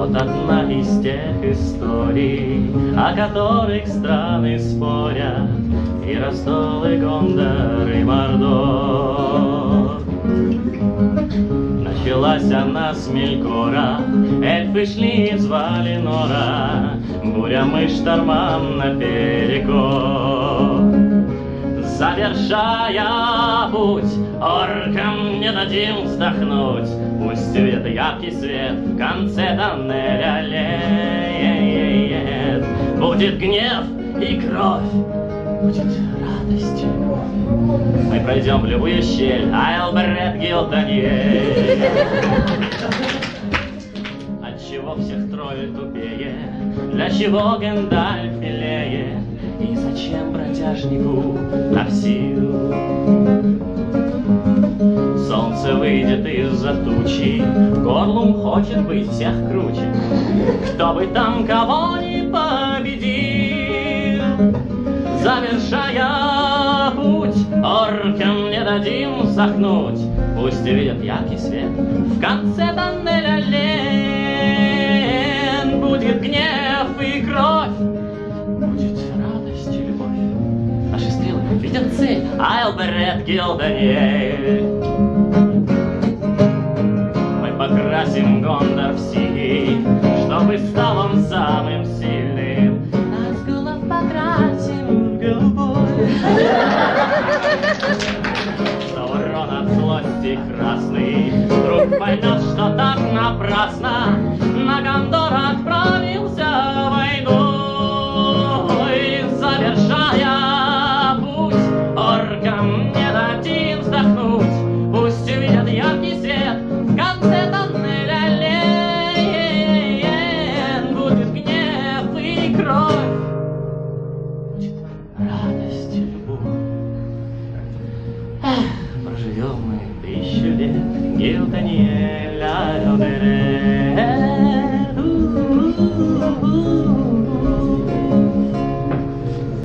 Вот одна из тех историй, о которых страны спорят, и Ростов, и Гондор, и Мордор. Началась она с Мелькора, эльфы шли и звали Нора, бурям и штормам наперекор. Завершая путь, оркам не дадим вздохнуть, пусть свет, яркий свет в конце тоннеля леет. Будет гнев и кровь, будет радость. Мы пройдем в любую щель, Айлбред Гилтоньель. Отчего всех трое тупее, для чего Гэндальф милее, и зачем бродяжнику Навсил? Солнце выйдет из-за тучи, Горлум хочет быть всех круче, кто бы там кого ни победил. Завершая путь, оркам не дадим вздохнуть, пусть видят яркий свет в конце тоннеля лен. Будет гнев и кровь, будет радость и любовь. Наши стрелы видят цель, Айлбред Гилтоньель. Мы покрасим Гондор в синий, чтобы стал он самым сильным. Назгулов покрасим в голубой. Саурон от злости красный вдруг поймет, что так напрасно на Гондор отправился войной. Завершая путь, оркам не дадим вздохнуть, пусть увидят яркий свет в конце тоннеля лен. Будет гнев и кровь, будет радость и любовь. Проживем мы 1000 лет, Гилтоньель.